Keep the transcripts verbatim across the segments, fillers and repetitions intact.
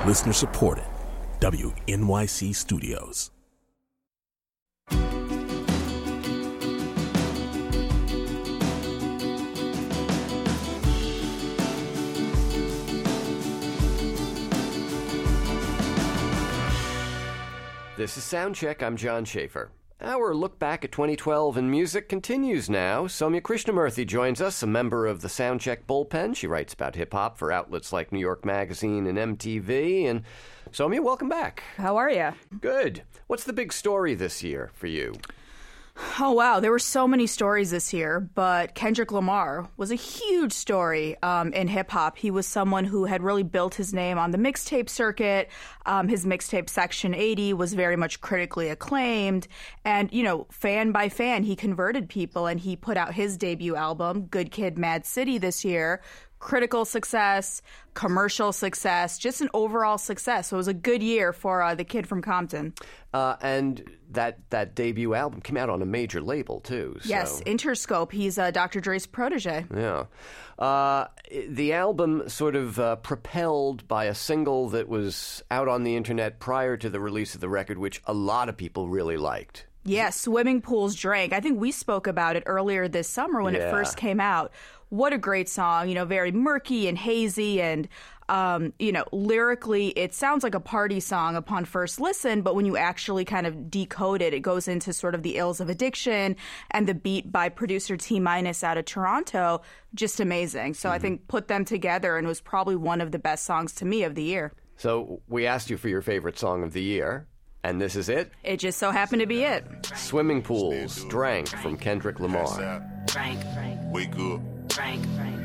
Listener supported. W N Y C Studios. This is Soundcheck. I'm John Schaefer. Our look back at twenty twelve in music continues now. Soumya Krishnamurthy joins us, a member of the Soundcheck bullpen. She writes about hip-hop for outlets like New York Magazine and M T V. And Soumya, welcome back. How are you? Good. What's the big story this year for you? Oh, wow. There were so many stories this year, but Kendrick Lamar was a huge story um, in hip-hop. He was someone who had really built his name on the mixtape circuit. Um, his mixtape Section eighty was very much critically acclaimed. And, you know, fan by fan, he converted people, and he put out his debut album, Good Kid, Mad City, this year. Critical success, commercial success, just an overall success. So it was a good year for uh, the kid from Compton. Uh, and that that debut album came out on a major label, too. So. Yes, Interscope. He's uh, Doctor Dre's protege. Yeah. Uh, the album sort of uh, propelled by a single that was out on the internet prior to the release of the record, which a lot of people really liked. Yeah, Swimming Pools Drank. I think we spoke about it earlier this summer when yeah. it first came out. What a great song, you know, very murky and hazy and, um, you know, lyrically, it sounds like a party song upon first listen, but when you actually kind of decode it, it goes into sort of the ills of addiction, and the beat by producer T Minus out of Toronto, just amazing. So mm-hmm. I think put them together, and it was probably one of the best songs to me of the year. So we asked you for your favorite song of the year. And this is it? It just so happened to be it. Swimming Pools, Drank from Kendrick Lamar. Drank, wake up, drank,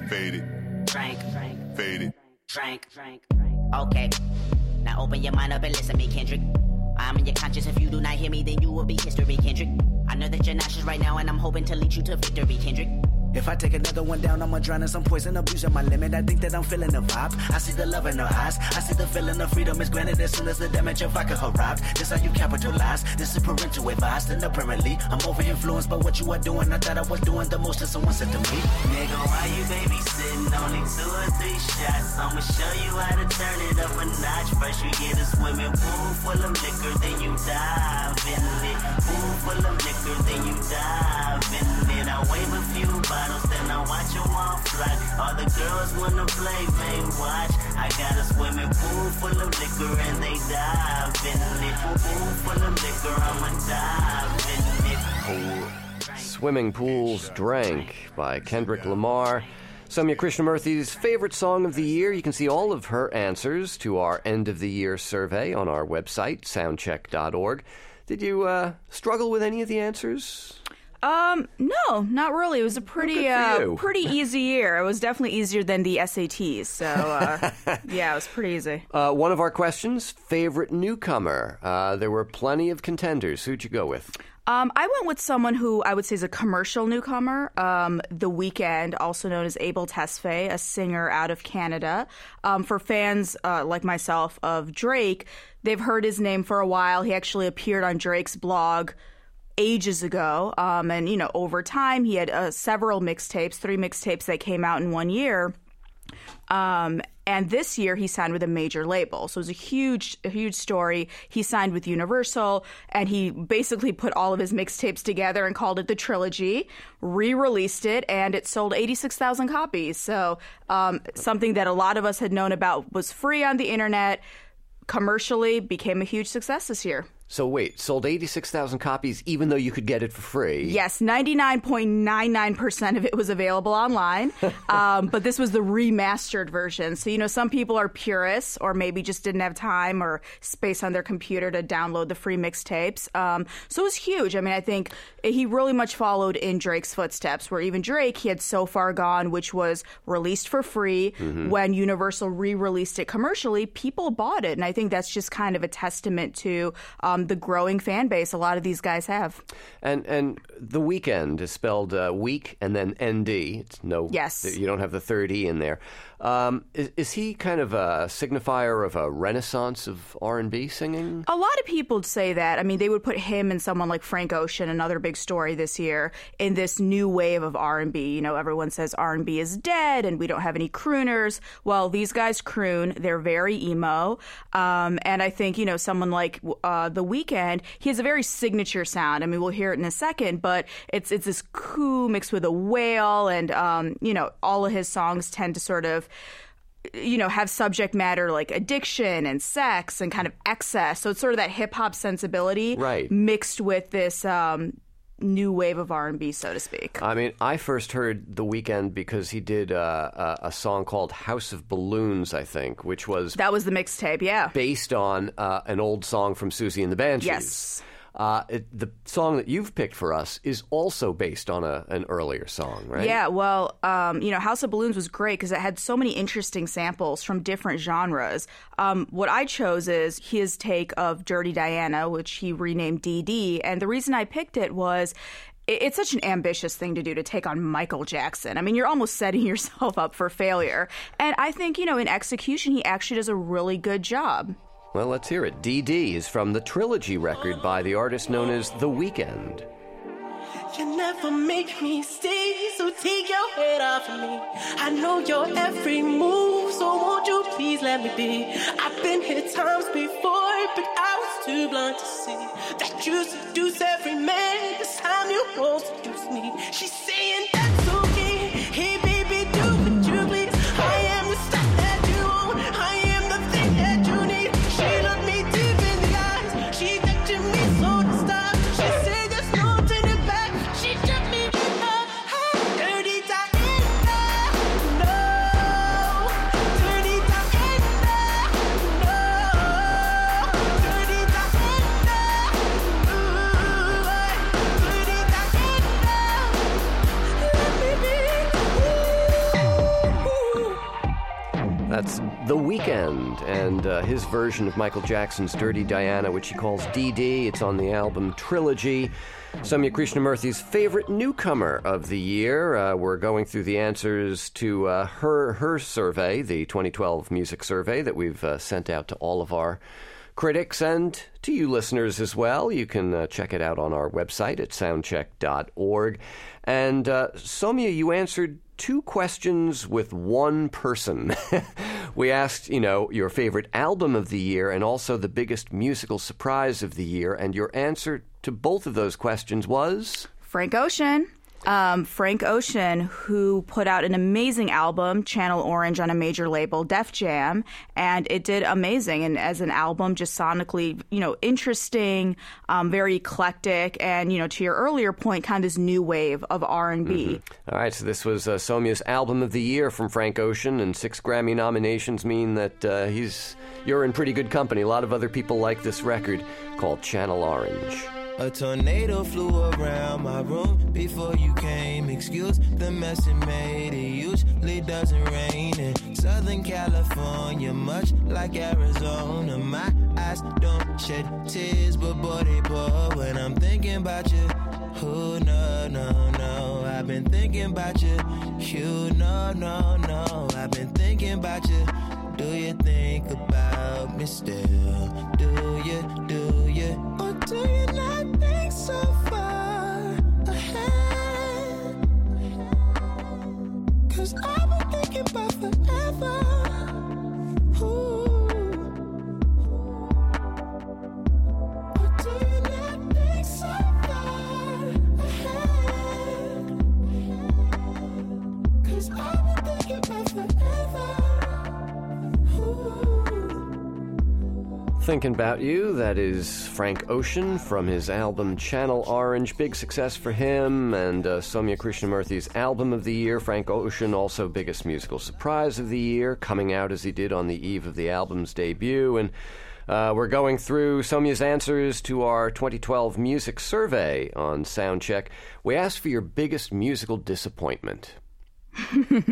faded, drank, faded, drank, okay. Now open your mind up and listen to me, Kendrick. I'm in your conscience. If you do not hear me, then you will be history, Kendrick. I know that you're nauseous right now, and I'm hoping to lead you to victory, Kendrick. If I take another one down, I'ma drown in some poison, abusing my limit. I think that I'm feeling the vibe. I see the love in her eyes. I see the feeling of freedom is granted as soon as the damage of vodka arrived. This how you capitalize. This is parental advice. And apparently, I'm over influenced by what you are doing. I thought I was doing the most, and someone said to me, nigga, why you babysitting? Only two or three shots. I'ma show you how to turn it up a notch. First you get a swimming pool full of liquor, then you dive in it. Pool full of liquor, then you dive in it. I wave a few bottles, then I watch them all fly. All the girls wanna play, they watch. I got a swimming pool full of liquor and they dive in it. Pool full of liquor, I'ma dive in it. Swimming Pools Drank by Kendrick Lamar. Soumya Krishnamurthy's favorite song of the year. You can see all of her answers to our end of the year survey on our website, soundcheck dot org. Did you uh, struggle with any of the answers? Um, no, not really. It was a pretty, uh, pretty easy year. It was definitely easier than the S A Ts. So, uh, yeah, it was pretty easy. Uh, one of our questions, favorite newcomer. Uh, there were plenty of contenders. Who'd you go with? Um, I went with someone who I would say is a commercial newcomer, um, The Weeknd, also known as Abel Tesfaye, a singer out of Canada. Um, for fans uh, like myself of Drake, they've heard his name for a while. He actually appeared on Drake's blog ages ago. Um, and, you know, over time, he had uh, several mixtapes, three mixtapes that came out in one year. Um, and this year he signed with a major label. So it was a huge, a huge story. He signed with Universal, and he basically put all of his mixtapes together and called it the Trilogy, re-released it, and it sold eighty-six thousand copies. So um, something that a lot of us had known about was free on the internet, commercially became a huge success this year. So wait, sold eighty-six thousand copies even though you could get it for free? Yes, ninety-nine point nine nine percent of it was available online, um, but this was the remastered version. So, you know, some people are purists or maybe just didn't have time or space on their computer to download the free mixtapes. Um, so it was huge. I mean, I think he really much followed in Drake's footsteps, where even Drake, he had So Far Gone, which was released for free. Mm-hmm. When Universal re-released it commercially, people bought it. And I think that's just kind of a testament to um, um, the growing fan base a lot of these guys have. And and The Weeknd is spelled uh, week and then N D. It's no, yes. You don't have the third E in there. Um, is, is he kind of a signifier of a renaissance of R and B singing? A lot of people say that. I mean, they would put him and someone like Frank Ocean, another big story this year, in this new wave of R and B. You know, everyone says R and B is dead and we don't have any crooners. Well, these guys croon. They're very emo. Um, and I think, you know, someone like uh, The Weeknd, he has a very signature sound. I mean, we'll hear it in a second, but it's it's this coo mixed with a wail. And, um, you know, all of his songs tend to sort of, you know, have subject matter like addiction and sex and kind of excess. So it's sort of that hip hop sensibility right. mixed with this um, new wave of R and B, so to speak. I mean, I first heard The Weeknd because he did uh, a, a song called House of Balloons, I think, which was... That was the mixtape, yeah. Based on uh, an old song from Susie and the Banshees. Yes. Uh, it, the song that you've picked for us is also based on a, an earlier song, right? Yeah, well, um, you know, House of Balloons was great because it had so many interesting samples from different genres. Um, what I chose is his take of Dirty Diana, which he renamed D D. And the reason I picked it was it's such an ambitious thing to do, to take on Michael Jackson. I mean, you're almost setting yourself up for failure. And I think, you know, in execution, he actually does a really good job. Well, let's hear it. D D is from the Trilogy record by the artist known as The Weeknd. You never make me stay, so take your head off of me. I know your every move, so won't you please let me be? I've been here times before, but I was too blind to see that you seduce every man. This time you won't seduce me. She's saying that's okay. Hey, baby, do what you please. I am the stuff that you own. I am the thing that you need. She looked me deep in the eyes. She touching me so to stop. She said there's no turning back. She took me up. Dirty Diana. No. Dirty Diana. No. Dirty Diana. Ooh. Dirty Diana. Let me be. Ooh. That's The Weeknd and uh, his version of Michael Jackson's Dirty Diana, which he calls D D. It's on the album Trilogy. Soumya Krishnamurthy's favorite newcomer of the year. Uh, we're going through the answers to uh, her her survey, the twenty twelve music survey that we've uh, sent out to all of our critics and to you listeners as well. You can uh, check it out on our website at soundcheck dot org. And uh, Soumya, you answered two questions with one person. We asked, you know, your favorite album of the year and also the biggest musical surprise of the year, and your answer to both of those questions was? Frank Ocean. Um, Frank Ocean, who put out an amazing album, Channel Orange, on a major label, Def Jam, and it did amazing. And as an album, just sonically, you know, interesting, um, very eclectic, and, you know, to your earlier point, kind of this new wave of R and B. Mm-hmm. All right, so this was uh, Soumya's album of the year from Frank Ocean, and six Grammy nominations mean that uh, he's you're in pretty good company. A lot of other people like this record called Channel Orange. A tornado flew around my room before you came. Excuse the mess it made. It usually doesn't rain in Southern California, much like Arizona. My eyes don't shed tears, but boy, they pour when I'm thinking about you. Oh, no, no, no. I've been thinking about you. You, no, no, no. I've been thinking about you. Do you think about me still? Do you, do you? Or do you not think so far ahead? Cause I've been thinking about forever. Ooh. Or do you not think so far ahead? Cause I've been thinking about forever. Thinking About You, that is Frank Ocean from his album Channel Orange. Big success for him, and uh, Soumya Krishnamurthy's album of the year. Frank Ocean, also biggest musical surprise of the year, coming out as he did on the eve of the album's debut. And uh, we're going through Soumya's answers to our twenty twelve music survey on Soundcheck. We asked for your biggest musical disappointment.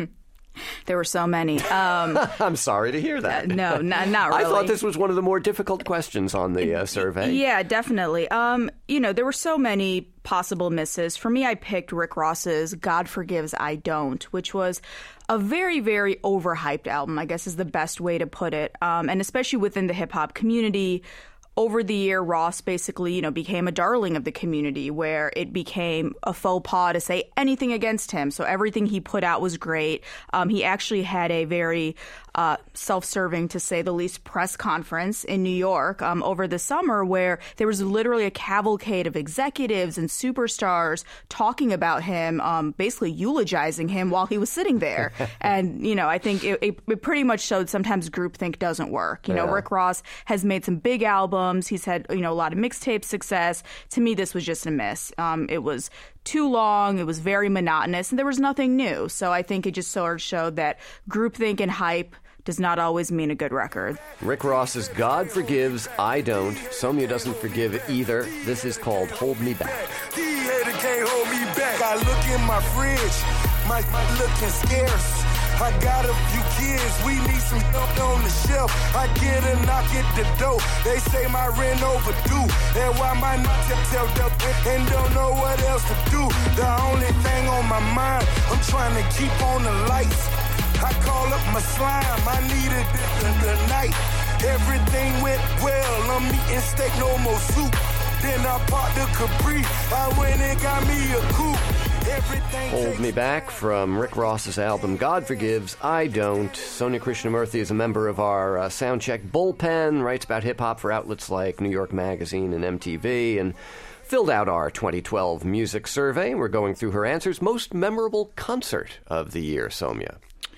There were so many. Um, I'm sorry to hear that. Uh, no, not, not really. I thought this was one of the more difficult questions on the uh, survey. Yeah, definitely. Um, you know, there were so many possible misses. For me, I picked Rick Ross's God Forgives, I Don't, which was a very, very overhyped album, I guess is the best way to put it. Um, and especially within the hip-hop community, over the year, Ross basically, you know, became a darling of the community where it became a faux pas to say anything against him. So everything he put out was great. Um, he actually had a very uh, self-serving, to say the least, press conference in New York um, over the summer where there was literally a cavalcade of executives and superstars talking about him, um, basically eulogizing him while he was sitting there. And, you know, I think it, it, it pretty much showed sometimes groupthink doesn't work. You know, Yeah. Rick Ross has made some big albums. He's had, you know, a lot of mixtape success. To me, this was just a miss. Um, it was too long. It was very monotonous, and there was nothing new. So I think it just sort of showed that groupthink and hype does not always mean a good record. Rick Ross's God Forgives, I Don't. Somya doesn't forgive either. This is called Hold Me Back. The hater can't hold me back. I look in my fridge, my, my looking scarce. I got a few kids, we need some help on the shelf. I get a knock at the door, they say my rent overdue. And why my knock tell them and don't know what else to do. The only thing on my mind, I'm trying to keep on the lights. I call up my slime, I needed it in the night. Everything went well, I'm eating steak, no more soup. Then I bought the Capri, I went and got me a coupe. Everything Hold takes- Me Back from Rick Ross's album God Forgives, I Don't. Somya Krishnamurthy is a member of our uh, Soundcheck bullpen, writes about hip-hop for outlets like New York Magazine and M T V, and filled out our twenty twelve music survey. We're going through her answers. Most memorable concert of the year, Somya?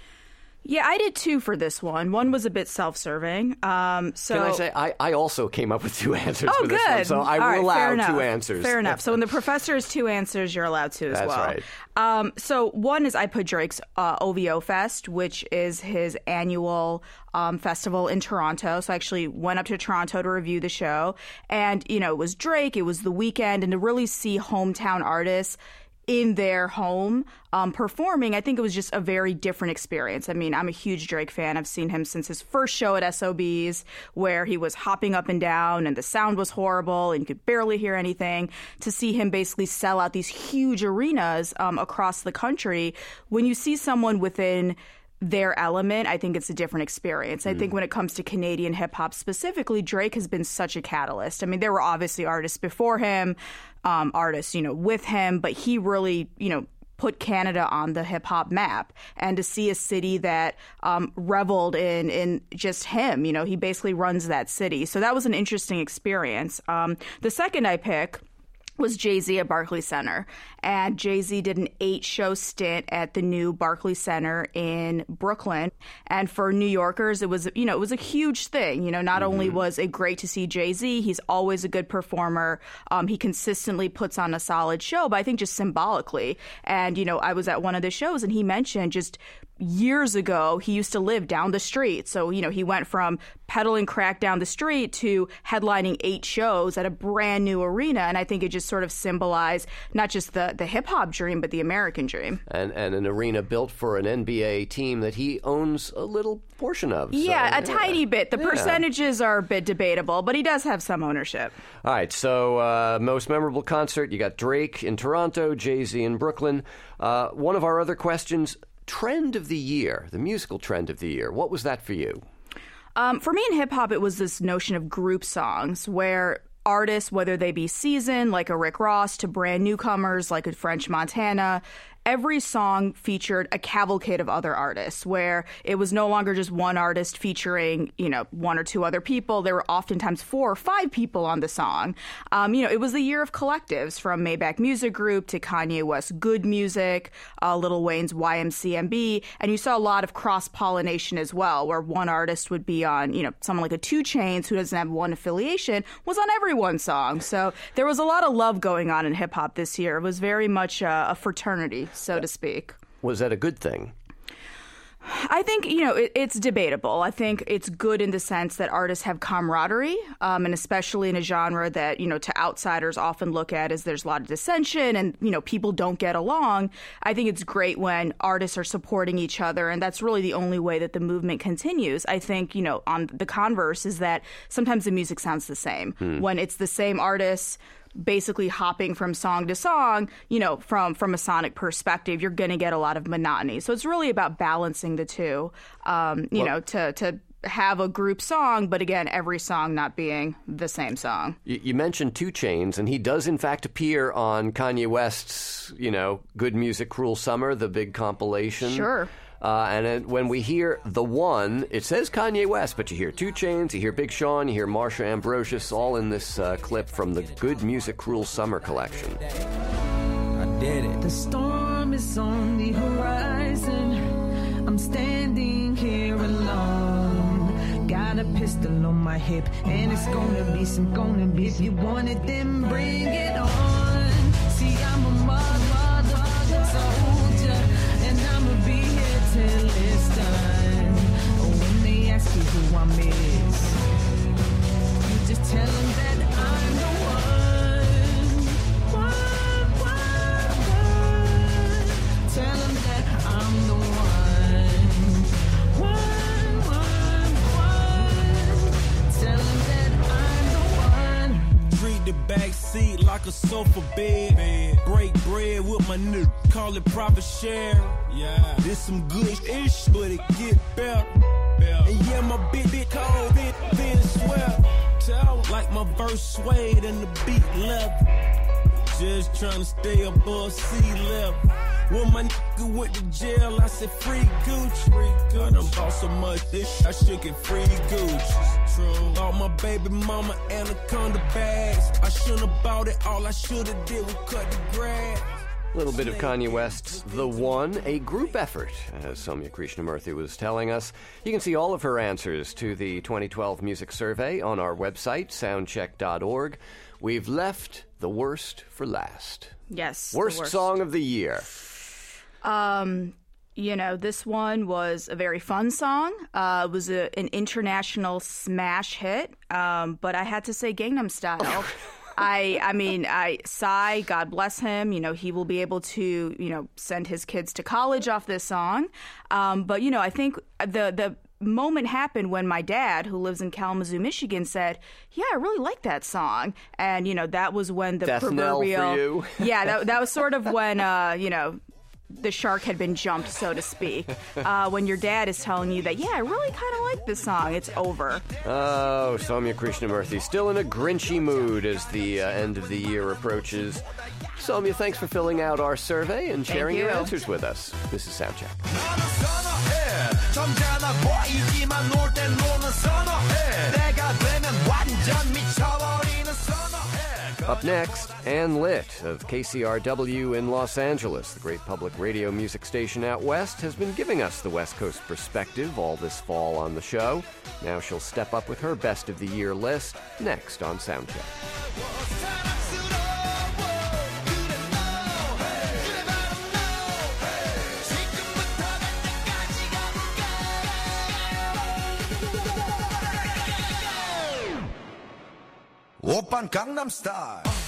Yeah, I did two for this one. One was a bit self-serving. Um, so Can I say, I, I also came up with two answers Oh, for this good. one, so I All will right, fair allow enough. two answers. Fair enough. So when the professor has two answers, you're allowed to as That's well. right. Um, so one is I put Drake's uh, O V O Fest, which is his annual um, festival in Toronto. So I actually went up to Toronto to review the show. And, you know, it was Drake, it was The Weeknd, and to really see hometown artists in their home um, performing, I think it was just a very different experience. I mean, I'm a huge Drake fan. I've seen him since his first show at S O B's, where he was hopping up and down and the sound was horrible and you could barely hear anything. To see him basically sell out these huge arenas um, across the country, when you see someone within their element, I think it's a different experience. I think when it comes to Canadian hip hop specifically, Drake has been such a catalyst. I mean, there were obviously artists before him, um, artists, you know, with him, but he really, you know, put Canada on the hip hop map. And to see a city that um, reveled in in just him, you know, he basically runs that city. So that was an interesting experience. Um, the second I pick was Jay-Z at Barclays Center. And Jay-Z did an eight-show stint at the new Barclays Center in Brooklyn. And for New Yorkers, it was, you know, it was a huge thing. You know, not mm-hmm. only was it great to see Jay-Z, he's always a good performer. Um, he consistently puts on a solid show, but I think just symbolically. And, you know, I was at one of the shows and he mentioned just years ago, he used to live down the street. So, you know, he went from peddling crack down the street to headlining eight shows at a brand new arena. And I think it just sort of symbolized not just the, the hip hop dream, but the American dream. And, and an arena built for an N B A team that he owns a little portion of. Yeah, so, a yeah. tiny bit. The yeah. percentages are a bit debatable, but he does have some ownership. All right, so uh, most memorable concert, you got Drake in Toronto, Jay-Z in Brooklyn. Uh, one of our other questions, trend of the year, the musical trend of the year. What was that for you? Um, for me in hip-hop, it was this notion of group songs where artists, whether they be seasoned, like a Rick Ross, to brand newcomers, like a French Montana, every song featured a cavalcade of other artists where it was no longer just one artist featuring, you know, one or two other people. There were oftentimes four or five people on the song. Um, you know, it was the year of collectives, from Maybach Music Group to Kanye West's Good Music, uh, Lil Wayne's Y M C M B. And you saw a lot of cross-pollination as well, where one artist would be on, you know, someone like a two Chainz who doesn't have one affiliation was on everyone's song. So there was a lot of love going on in hip-hop this year. It was very much uh, a fraternity, so to speak. Was that a good thing? I think, you know, it, it's debatable. I think it's good in the sense that artists have camaraderie, um, and especially in a genre that, you know, to outsiders often look at as there's a lot of dissension and, you know, people don't get along. I think it's great when artists are supporting each other, and that's really the only way that the movement continues. I think, you know, on the converse is that sometimes the music sounds the same. Hmm. When it's the same artists basically hopping from song to song, you know, from from a sonic perspective, you're going to get a lot of monotony. So it's really about balancing the two, um, you well, know, to to have a group song, but again, every song not being the same song. You, you mentioned two Chainz, and he does in fact appear on Kanye West's, you know, Good Music, Cruel Summer, the big compilation. Sure. Uh, and it, when we hear The One, it says Kanye West, but you hear two Chainz, you hear Big Sean, you hear Marsha Ambrosius, all in this uh, clip from the Good Music, Cruel Summer collection. I did it. The storm is on the horizon. I'm standing here alone. Got a pistol on my hip, and it's gonna be some gonna be. If you want it, then bring it on. See, I'm a mother, soldier, and I'ma be here till it's done. When they ask you who I miss, you just tell them that I'm the one. One, one, one. Tell them that I'm the one. One, one, one. Tell them that I'm the one. Treat the back seat like a sofa bed. Break bread with my nigga, call it profit share. Yeah, this some good ish, but it get better. And yeah, my bit bit cold, bit thin sweat. Tell like my verse swayed and the beat left. Just trying to stay above sea level. When my nigga went to jail, I said free Gucci. Free Gucci. I done bought so much this, I should get free Gucci. True. Bought my baby mama anaconda bags. I shouldn't have bought it. All I should have did was cut the grass. A little bit of Kanye West's The One, a group effort, as Soumya Krishnamurthy was telling us. You can see all of her answers to the twenty twelve music survey on our website, soundcheck dot org. We've left the worst for last. Yes. Worst, worst. song of the year. Um, you know, this one was a very fun song. Uh, it was a, an international smash hit, um, but I had to say Gangnam Style. I I mean, I Psy, God bless him, you know, he will be able to, you know, send his kids to college off this song. Um, but, you know, I think the the moment happened when my dad, who lives in Kalamazoo, Michigan, said, yeah, I really like that song. And, you know, that was when the Death proverbial... knell for you. Yeah, that, that was sort of when, uh, you know... the shark had been jumped, so to speak. Uh, when your dad is telling you that, yeah, I really kind of like this song, it's over. Oh, Soumya Krishnamurthy, still in a grinchy mood as the uh, end of the year approaches. Soumya, thanks for filling out our survey and sharing you. your answers with us. This is Soundcheck. Up next, Ann Litt of K C R W in Los Angeles, the great public radio music station out west, has been giving us the West Coast perspective all this fall on the show. Now she'll step up with her best of the year list next on Soundcheck. Oppan Gangnam Style.